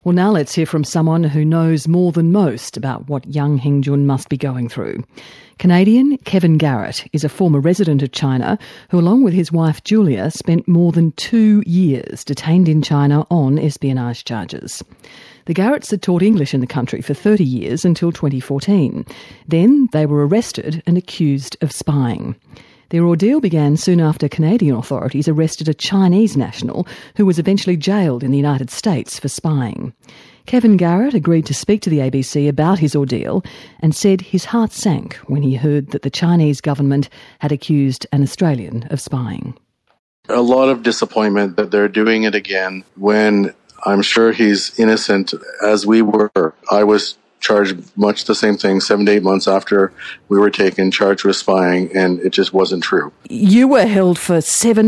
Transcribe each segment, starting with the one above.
Well, now let's hear from someone who knows more than most about what young Heng Jun must be going through. Canadian Kevin Garrett is a former resident of China who, along with his wife Julia, spent more than 2 years detained in China on espionage charges. The Garretts had taught English in the country for 30 years until 2014. Then they were arrested and accused of spying. Their ordeal began soon after Canadian authorities arrested a Chinese national who was eventually jailed in the United States for spying. Kevin Garrett agreed to speak to the ABC about his ordeal and said his heart sank when he heard that the Chinese government had accused an Australian of spying. A lot of disappointment that they're doing it again when I'm sure he's innocent, as we were. I was charged much the same thing 7 to 8 months after we were taken, charged with spying, and it just wasn't true. You were held for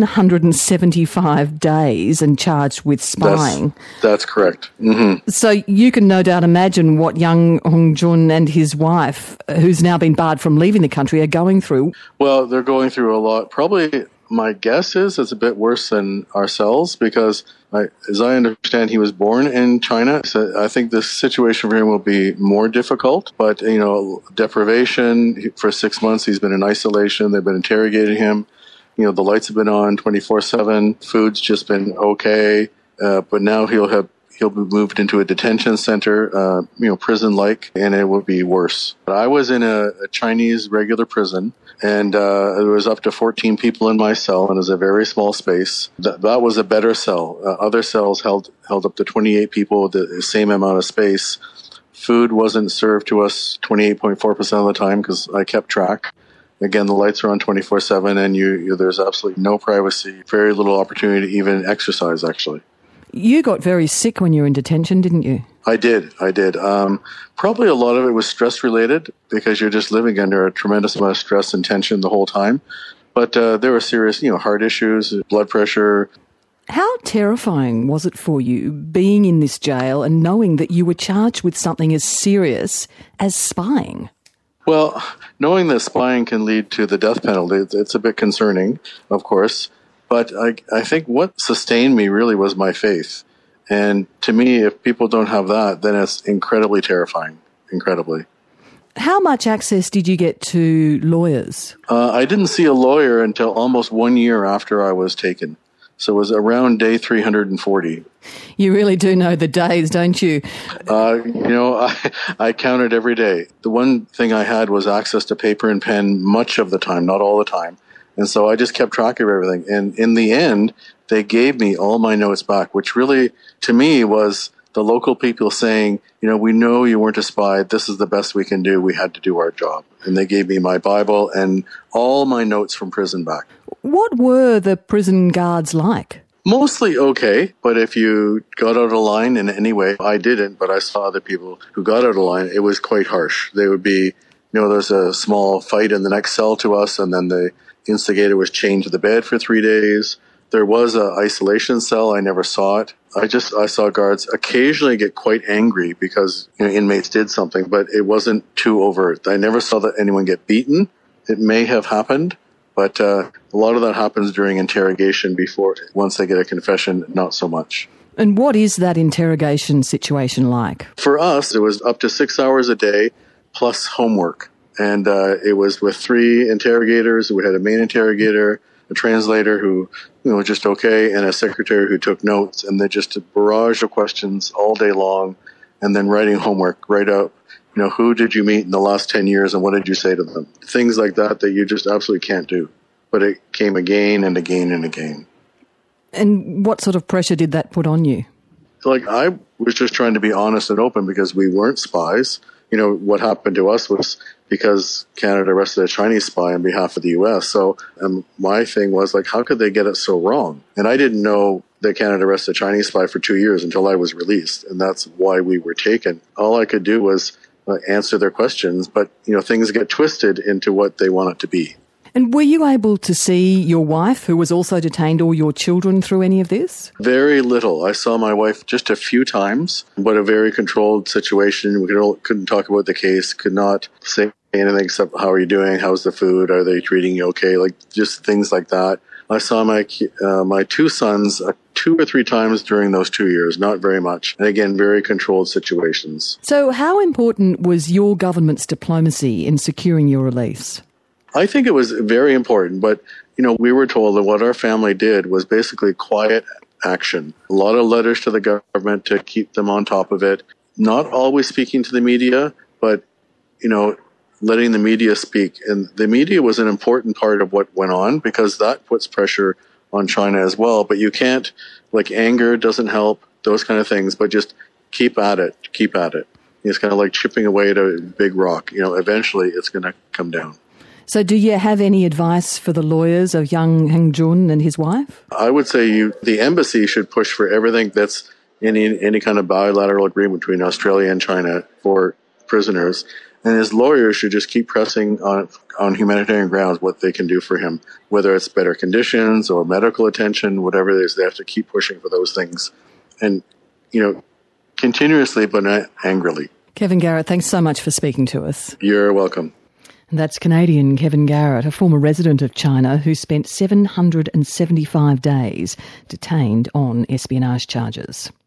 775 days and charged with spying. That's correct. Mm-hmm. So you can no doubt imagine what young Heng Jun and his wife, who's now been barred from leaving the country, are going through. Well, they're going through a lot. Probably my guess is it's a bit worse than ourselves because, as I understand, he was born in China. So I think this situation for him will be more difficult. But, deprivation for 6 months, he's been in isolation. They've been interrogating him. The lights have been on 24/7. Food's just been okay. But now he'll be moved into a detention center, prison-like, and it will be worse. I was in a Chinese regular prison, and there was up to 14 people in my cell, and it was a very small space. That was a better cell. Other cells held up to 28 people with the same amount of space. Food wasn't served to us 28.4% of the time because I kept track. Again, the lights are on 24/7, and there's absolutely no privacy, very little opportunity to even exercise, actually. You got very sick when you were in detention, didn't you? I did. Probably a lot of it was stress-related because you're just living under a tremendous amount of stress and tension the whole time. But there were serious, heart issues, blood pressure. How terrifying was it for you being in this jail and knowing that you were charged with something as serious as spying? Well, knowing that spying can lead to the death penalty, it's a bit concerning, of course. But I think what sustained me really was my faith. And to me, if people don't have that, then it's incredibly terrifying, incredibly. How much access did you get to lawyers? I didn't see a lawyer until almost 1 year after I was taken. So it was around day 340. You really do know the days, don't you? I counted every day. The one thing I had was access to paper and pen much of the time, not all the time. And so I just kept track of everything. And in the end, they gave me all my notes back, which really, to me, was the local people saying, we know you weren't a spy. This is the best we can do. We had to do our job. And they gave me my Bible and all my notes from prison back. What were the prison guards like? Mostly okay, but if you got out of line in any way, I didn't, but I saw other people who got out of line, it was quite harsh. They would be, there's a small fight in the next cell to us, and then the instigator was chained to the bed for 3 days. There was an isolation cell. I never saw it. I saw guards occasionally get quite angry because inmates did something, but it wasn't too overt. I never saw that anyone get beaten. It may have happened, but a lot of that happens during interrogation once they get a confession, not so much. And what is that interrogation situation like? For us, it was up to 6 hours a day plus homework. And it was with 3 interrogators. We had a main interrogator, a translator who was just okay, and a secretary who took notes. And they just a barrage of questions all day long, and then writing homework right up. Who did you meet in the last 10 years, and what did you say to them? Things like that you just absolutely can't do. But it came again and again and again. And what sort of pressure did that put on you? I was just trying to be honest and open because we weren't spies. What happened to us was because Canada arrested a Chinese spy on behalf of the U.S. So my thing was, how could they get it so wrong? And I didn't know that Canada arrested a Chinese spy for 2 years until I was released. And that's why we were taken. All I could do was answer their questions. But, things get twisted into what they want it to be. And were you able to see your wife, who was also detained, or your children through any of this? Very little. I saw my wife just a few times, but a very controlled situation. We couldn't talk about the case, could not say anything except, how are you doing? How's the food? Are they treating you okay? Just things like that. I saw my two sons 2 or 3 times during those 2 years, not very much. And again, very controlled situations. So how important was your government's diplomacy in securing your release? I think it was very important, but, we were told that what our family did was basically quiet action. A lot of letters to the government to keep them on top of it. Not always speaking to the media, but, letting the media speak. And the media was an important part of what went on because that puts pressure on China as well. But you can't, anger doesn't help, those kind of things, but just keep at it. It's kind of like chipping away at a big rock. Eventually it's going to come down. So do you have any advice for the lawyers of young Hengjun and his wife? I would say the embassy should push for everything that's any kind of bilateral agreement between Australia and China for prisoners. And his lawyers should just keep pressing on humanitarian grounds what they can do for him, whether it's better conditions or medical attention, whatever it is. They have to keep pushing for those things. And, continuously, but not angrily. Kevin Garrett, thanks so much for speaking to us. You're welcome. And that's Canadian Kevin Garrett, a former resident of China who spent 775 days detained on espionage charges.